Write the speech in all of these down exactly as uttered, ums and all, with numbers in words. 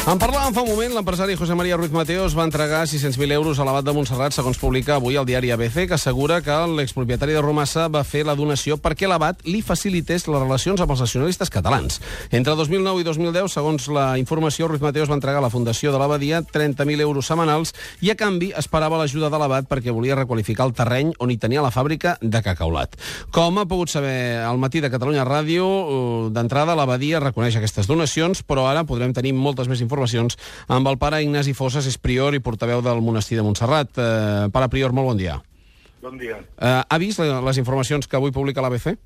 En parlàvem fa un moment, l'empresari José María Ruiz Mateos va entregar sis-cents mil euros a l'Abat de Montserrat, segons publica avui el diari A B C, que assegura que l'expropietari de Romassa va fer la donació perquè l'Abat li facilités les relacions amb els nacionalistes catalans. Entre dos mil nou i dos mil deu, segons la informació, Ruiz Mateos va entregar a la Fundació de l'Abadia trenta mil euros setmanals i, a canvi, esperava l'ajuda de l'Abat perquè volia requalificar el terreny on hi tenia la fàbrica de cacaulat. Com ha pogut saber al matí de Catalunya Ràdio, d'entrada l'Abadia reconeix aquestes donacions, però ara podrem tenir moltes més informacions informacions amb el pare Ignasi Fossas, és prior i portaveu del monestir de Montserrat. Eh, pare prior, molt bon dia. Bon dia. Eh, ha vist les informacions que avui publica l'A B C?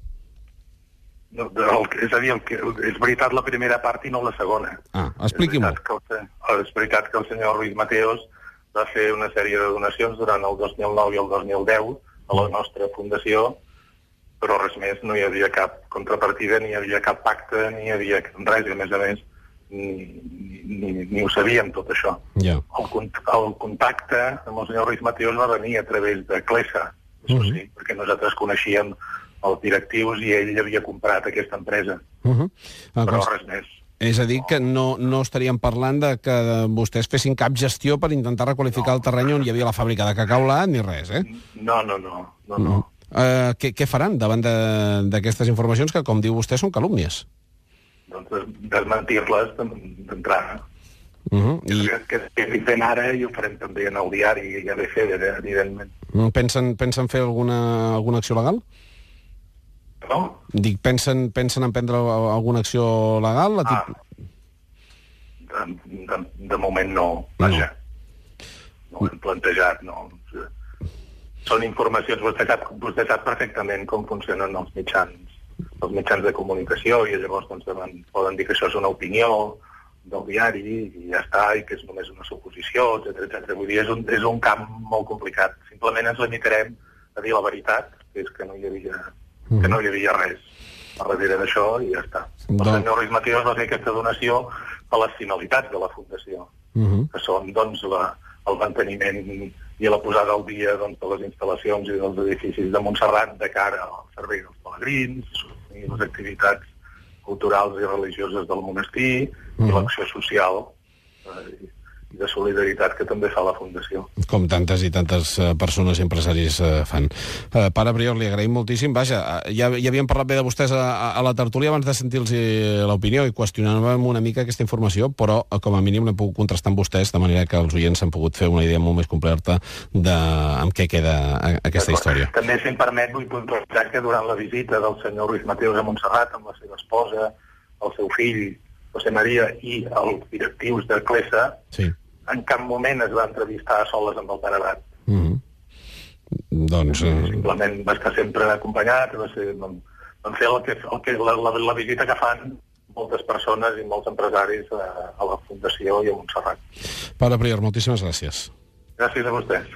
No, el, és a dir, el que, és veritat la primera part i no la segona. Ah, expliqui-m'ho. És veritat que el senyor Ruiz Mateos va fer una sèrie de donacions durant el dos mil nou i el dos mil deu a la nostra fundació, però res més, no hi havia cap contrapartida, ni hi havia cap pacte, ni hi havia res, i a més a més Ni, ni, ni ho sabíem tot això. Yeah. El, el contacte amb el senyor Ruiz Mateos va venir a través de Clesa, això uh -huh. sí, perquè nosaltres coneixíem els directius i ell havia comprat aquesta empresa. Uh -huh. ah, però res més. És a dir, que no, no estaríem parlant de que vostès fessin cap gestió per intentar requalificar no. el terreny on hi havia la fàbrica de cacaulat ni res, eh? No, no, no. no, no. Uh -huh. uh, què, què faran davant d'aquestes informacions que, com diu vostè, són calúmnies? Doncs desmentir-les d'entrada. Uh -huh. I... Que estic fent ara i ho farem també en el diari i A B C, evidentment. Pensen, pensen fer alguna, alguna acció legal? No? Dic, pensen, pensen emprendre alguna acció legal? Ah, de, de, de moment no, vaja. No, no ho hem plantejat, no. Són informacions, vostè sap, vostè sap perfectament com funcionen els mitjans els mitjans de comunicació, i llavors doncs, poden dir que això és una opinió del diari i ja està, i que és només una suposició, etcètera, etcètera. Vull dir, és un, és un camp molt complicat. Simplement ens limitarem a dir la veritat, que és que no hi havia, mm. que no hi havia res a darrere d'això, i ja està. El senyor Ruiz Mateos va fer aquesta donació a les finalitats de la Fundació, mm -hmm. que són doncs, la, el manteniment i la posada al dia doncs, de les instal·lacions i dels edificis de Montserrat de cara al servei dels pelegrins i les activitats culturals i religioses del monestir uh-huh. i l'acció social eh, i de solidaritat que també fa la Fundació. Com tantes i tantes uh, persones i empresaris uh, fan. Uh, pare prior, li agraïm moltíssim. Vaja, ja, ja havíem parlat bé de vostès a, a la tertúlia abans de sentir-los l'opinió i qüestionàvem una mica aquesta informació, però uh, com a mínim l'hem pogut contrastar amb vostès, de manera que els oients han pogut fer una idea molt més completa de amb què queda a, aquesta història. També, si em permet, vull puntualitzar que durant la visita del senyor Ruiz Mateos a Montserrat amb la seva esposa, el seu fill, José María, i els directius de Clesa, sí. en cap moment es va entrevistar a soles amb el pare Abat. Mm -hmm. Doncs... Uh... Simplement va estar sempre acompanyat, va ser, vam, vam fer el que, el que, la, la, la visita que fan moltes persones i molts empresaris a, a la Fundació i a Montserrat. Pare prior, moltíssimes gràcies. Gràcies a vostès.